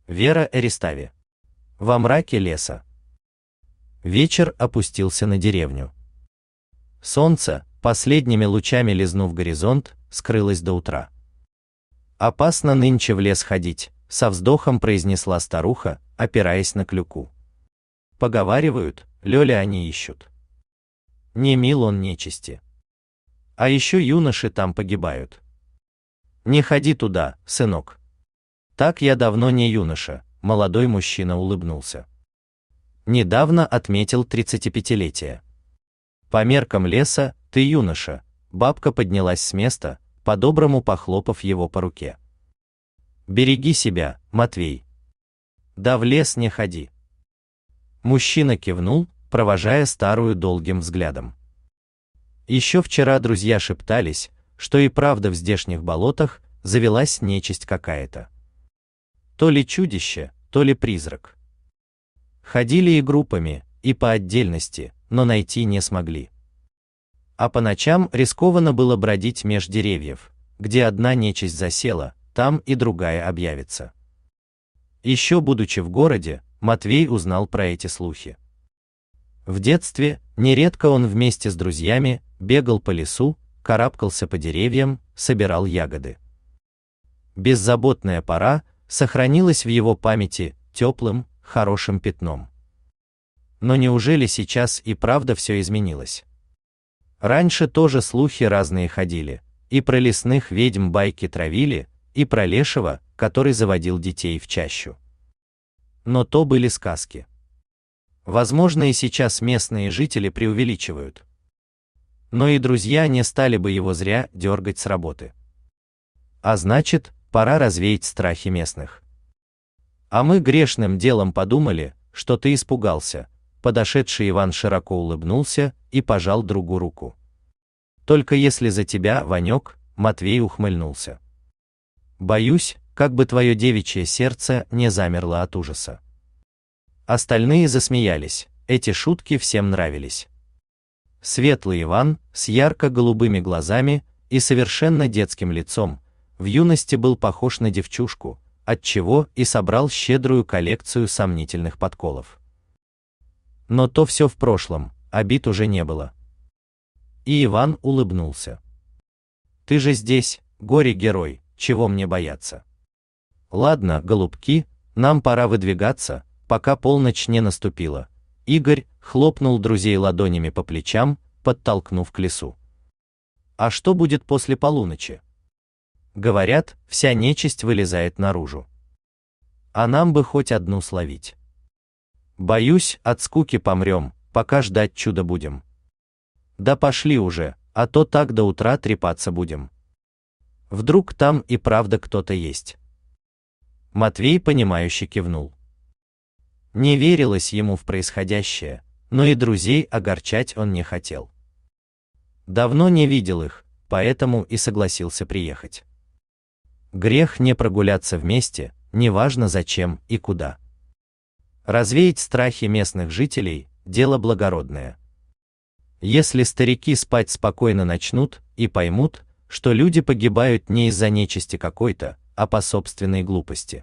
Вера Эристави. Во мраке леса. Вечер опустился на деревню. Солнце, последними лучами лизнув горизонт, скрылось до утра. «Опасно нынче в лес ходить», — со вздохом произнесла старуха, опираясь на клюку. «Поговаривают, Лёля они ищут. Не мил он нечисти. А еще юноши там погибают. Не ходи туда, сынок». «Так я давно не юноша», — молодой мужчина улыбнулся. «Недавно отметил 35-летие. По меркам леса, ты юноша», — бабка поднялась с места, по-доброму похлопав его по руке. «Береги себя, Матвей. Да в лес не ходи». Мужчина кивнул, провожая старую долгим взглядом. Еще вчера друзья шептались, что и правда в здешних болотах завелась нечисть какая-то. То ли чудище, то ли призрак. Ходили и группами, и по отдельности, но найти не смогли. А по ночам рискованно было бродить меж деревьев, где одна нечисть засела, там и другая объявится. Еще будучи в городе, Матвей узнал про эти слухи. В детстве нередко он вместе с друзьями бегал по лесу, карабкался по деревьям, собирал ягоды. Беззаботная пора сохранилась в его памяти теплым, хорошим пятном. Но неужели сейчас и правда все изменилось? Раньше тоже слухи разные ходили, и про лесных ведьм байки травили, и про лешего, который заводил детей в чащу. Но то были сказки. Возможно, и сейчас местные жители преувеличивают. Но и друзья не стали бы его зря дергать с работы. А значит, пора развеять страхи местных. А мы грешным делом подумали, что ты испугался. Подошедший Иван широко улыбнулся и пожал другу руку. Только если за тебя, Ванек, Матвей ухмыльнулся. Боюсь, как бы твое девичье сердце не замерло от ужаса. Остальные засмеялись, эти шутки всем нравились. Светлый Иван, с ярко-голубыми глазами и совершенно детским лицом, в юности был похож на девчушку, отчего и собрал щедрую коллекцию сомнительных подколов. Но то все в прошлом, обид уже не было. И Иван улыбнулся. «Ты же здесь, горе-герой, чего мне бояться? Ладно, голубки, нам пора выдвигаться, пока полночь не наступила». Игорь хлопнул друзей ладонями по плечам, подтолкнув к лесу. «А что будет после полуночи?» «Говорят, вся нечисть вылезает наружу. А нам бы хоть одну словить. Боюсь, от скуки помрем, пока ждать чуда будем». «Да пошли уже, а то так до утра трепаться будем. Вдруг там и правда кто-то есть». Матвей понимающе кивнул. Не верилось ему в происходящее, но и друзей огорчать он не хотел. Давно не видел их, поэтому и согласился приехать. Грех не прогуляться вместе, неважно зачем и куда. Развеять страхи местных жителей – дело благородное. Если старики спать спокойно начнут и поймут, что люди погибают не из-за нечисти какой-то, а по собственной глупости.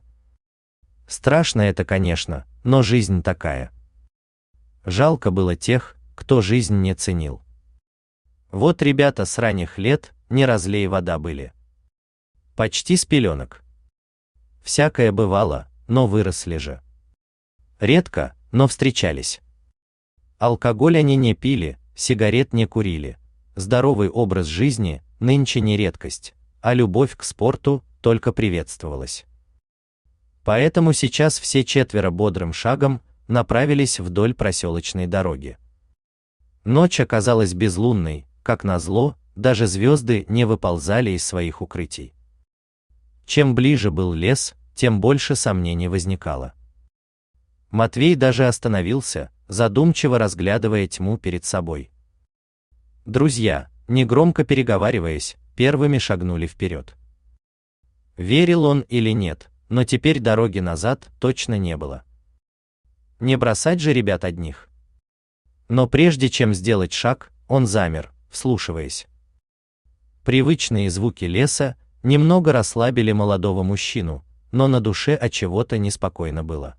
Страшно это, конечно, но жизнь такая. Жалко было тех, кто жизнь не ценил. Вот ребята с ранних лет не разлей вода были. Почти с пеленок. Всякое бывало, но выросли же. Редко, но встречались. Алкоголь они не пили, сигарет не курили. Здоровый образ жизни нынче не редкость, а любовь к спорту только приветствовалась. Поэтому сейчас все четверо бодрым шагом направились вдоль проселочной дороги. Ночь оказалась безлунной, как назло, даже звезды не выползали из своих укрытий. Чем ближе был лес, тем больше сомнений возникало. Матвей даже остановился, задумчиво разглядывая тьму перед собой. Друзья, негромко переговариваясь, первыми шагнули вперед. Верил он или нет, но теперь дороги назад точно не было. Не бросать же ребят одних. Но прежде чем сделать шаг, он замер, вслушиваясь. Привычные звуки леса немного расслабили молодого мужчину, но на душе от чего-то неспокойно было.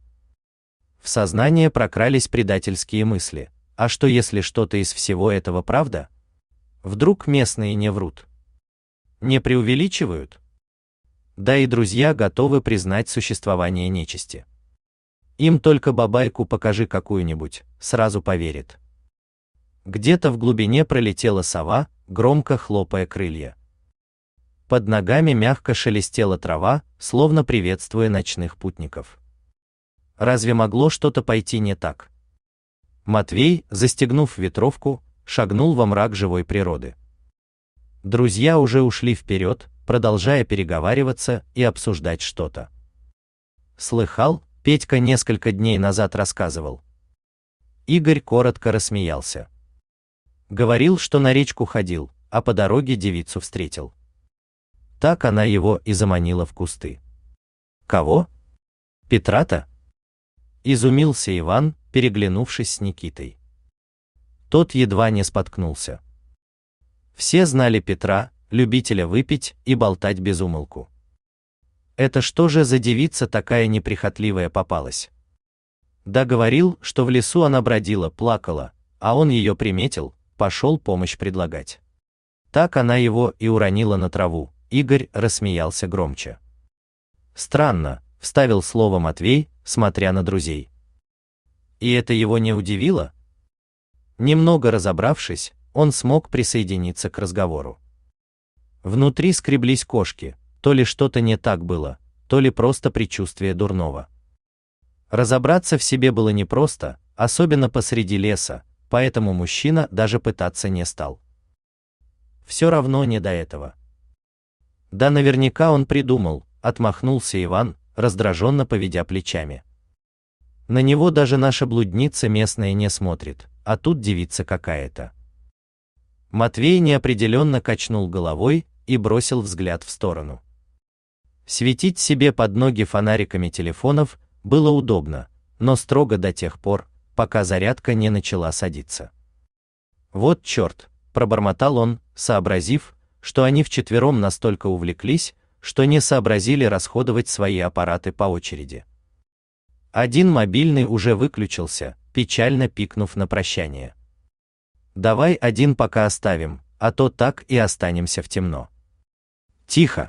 В сознание прокрались предательские мысли. А что если что-то из всего этого правда? Вдруг местные не врут? Не преувеличивают? Да и друзья готовы признать существование нечисти. Им только бабайку покажи какую-нибудь, сразу поверит. Где-то в глубине пролетела сова, громко хлопая крылья. Под ногами мягко шелестела трава, словно приветствуя ночных путников. Разве могло что-то пойти не так? Матвей, застегнув ветровку, шагнул во мрак живой природы. Друзья уже ушли вперед, продолжая переговариваться и обсуждать что-то. Слыхал, Петька несколько дней назад рассказывал. Игорь коротко рассмеялся. Говорил, что на речку ходил, а по дороге девицу встретил. Так она его и заманила в кусты. Кого? Петра-то? Изумился Иван, переглянувшись с Никитой. Тот едва не споткнулся. Все знали Петра, любителя выпить и болтать без умолку. Это что же за девица такая неприхотливая попалась? Да говорил, что в лесу она бродила, плакала, а он ее приметил, пошел помощь предлагать. Так она его и уронила на траву. Игорь рассмеялся громче. Странно, вставил слово Матвей, смотря на друзей. И это его не удивило? Немного разобравшись, он смог присоединиться к разговору. Внутри скреблись кошки, то ли что-то не так было, то ли просто предчувствие дурного. Разобраться в себе было непросто, особенно посреди леса, поэтому мужчина даже пытаться не стал. Все равно не до этого. Да наверняка он придумал, отмахнулся Иван, раздраженно поведя плечами. На него даже наша блудница местная не смотрит, а тут девица какая-то. Матвей неопределенно качнул головой и бросил взгляд в сторону. Светить себе под ноги фонариками телефонов было удобно, но строго до тех пор, пока зарядка не начала садиться. Вот черт, пробормотал он, сообразив, что они вчетвером настолько увлеклись, что не сообразили расходовать свои аппараты по очереди. Один мобильный уже выключился, печально пикнув на прощание. Давай один пока оставим, а то так и останемся в темно. Тихо.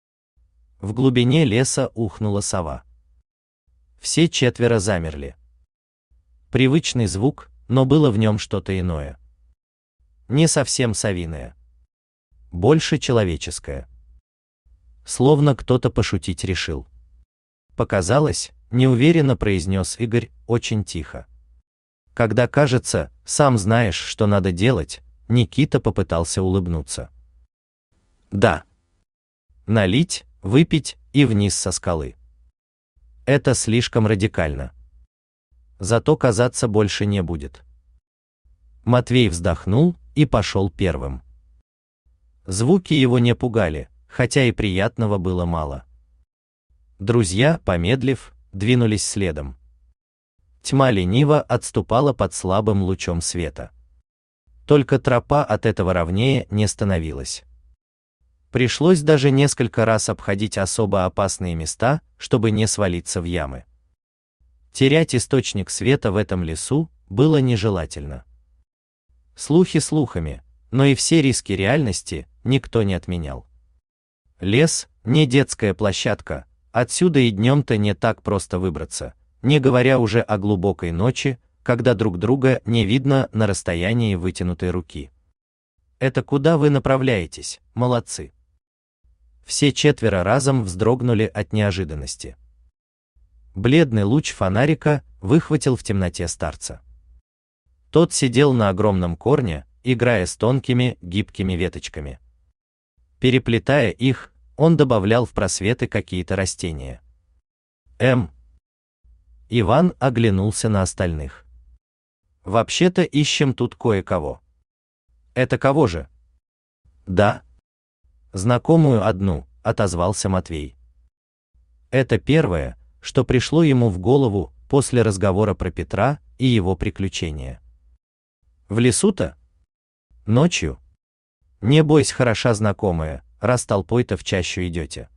В глубине леса ухнула сова. Все четверо замерли. Привычный звук, но было в нем что-то иное. Не совсем совиное. Больше человеческое. Словно кто-то пошутить решил. Показалось, неуверенно произнес Игорь, очень тихо. Когда кажется, сам знаешь, что надо делать, Никита попытался улыбнуться. Да. Налить, выпить и вниз со скалы. Это слишком радикально. Зато казаться больше не будет. Матвей вздохнул и пошел первым. Звуки его не пугали, хотя и приятного было мало. Друзья, помедлив, двинулись следом. Тьма лениво отступала под слабым лучом света. Только тропа от этого ровнее не становилась. Пришлось даже несколько раз обходить особо опасные места, чтобы не свалиться в ямы. Терять источник света в этом лесу было нежелательно. Слухи слухами, но и все риски реальности никто не отменял. Лес – не детская площадка, отсюда и днем-то не так просто выбраться, не говоря уже о глубокой ночи, когда друг друга не видно на расстоянии вытянутой руки. Это куда вы направляетесь, молодцы? Все четверо разом вздрогнули от неожиданности. Бледный луч фонарика выхватил в темноте старца. Тот сидел на огромном корне, играя с тонкими, гибкими веточками. Переплетая их, он добавлял в просветы какие-то растения. Иван оглянулся на остальных. Вообще-то ищем тут кое-кого. Это кого же? Да. Знакомую одну, отозвался Матвей. Это первое, что пришло ему в голову после разговора про Петра и его приключения. В лесу-то? Ночью? Не бойся, хороша знакомая, раз толпой-то в чащу идете.